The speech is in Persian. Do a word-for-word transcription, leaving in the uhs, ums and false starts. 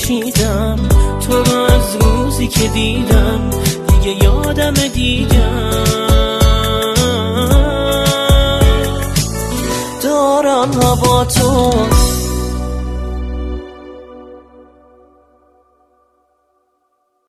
کشیدم تو رو از روزی که دیدم دیگه یادم دیگم دارم هوا تو